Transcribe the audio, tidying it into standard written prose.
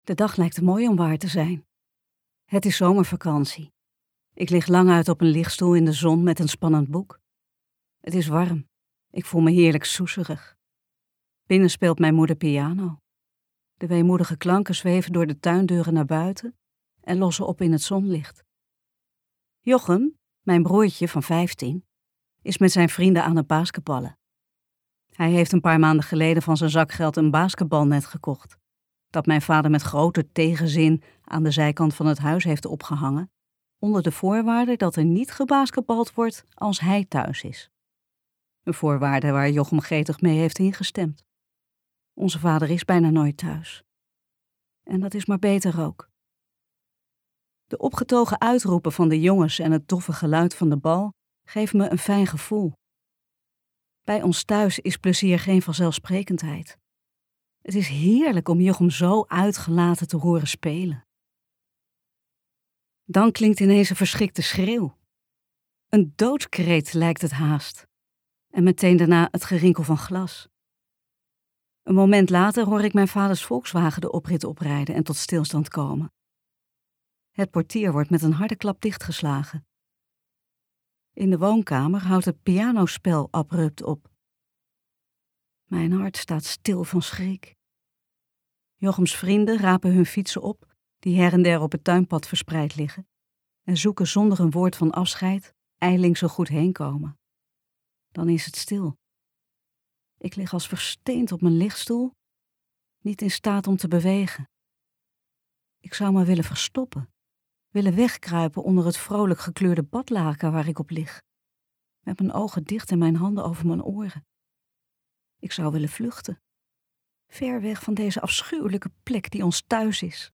De dag lijkt te mooi om waar te zijn. Het is zomervakantie. Ik lig lang uit op een lichtstoel in de zon met een spannend boek. Het is warm. Ik voel me heerlijk soezerig. Binnen speelt mijn moeder piano. De weemoedige klanken zweven door de tuindeuren naar buiten en lossen op in het zonlicht. Jochem, mijn broertje van 15, is met zijn vrienden aan het basketballen. Hij heeft een paar maanden geleden van zijn zakgeld een basketbalnet gekocht, dat mijn vader met grote tegenzin aan de zijkant van het huis heeft opgehangen, onder de voorwaarde dat er niet gebasketbald wordt als hij thuis is. Een voorwaarde waar Jochem gretig mee heeft ingestemd. Onze vader is bijna nooit thuis. En dat is maar beter ook. De opgetogen uitroepen van de jongens en het doffe geluid van de bal geven me een fijn gevoel. Bij ons thuis is plezier geen vanzelfsprekendheid. Het is heerlijk om Jochem zo uitgelaten te horen spelen. Dan klinkt ineens een verschrikte schreeuw. Een doodskreet lijkt het haast. En meteen daarna het gerinkel van glas. Een moment later hoor ik mijn vaders Volkswagen de oprit oprijden en tot stilstand komen. Het portier wordt met een harde klap dichtgeslagen. In de woonkamer houdt het pianospel abrupt op. Mijn hart staat stil van schrik. Jochems vrienden rapen hun fietsen op, die her en der op het tuinpad verspreid liggen, en zoeken zonder een woord van afscheid ijlings zo goed heen komen. Dan is het stil. Ik lig als versteend op mijn lichtstoel, niet in staat om te bewegen. Ik zou me willen verstoppen, willen wegkruipen onder het vrolijk gekleurde badlaken waar ik op lig, met mijn ogen dicht en mijn handen over mijn oren. Ik zou willen vluchten, ver weg van deze afschuwelijke plek die ons thuis is.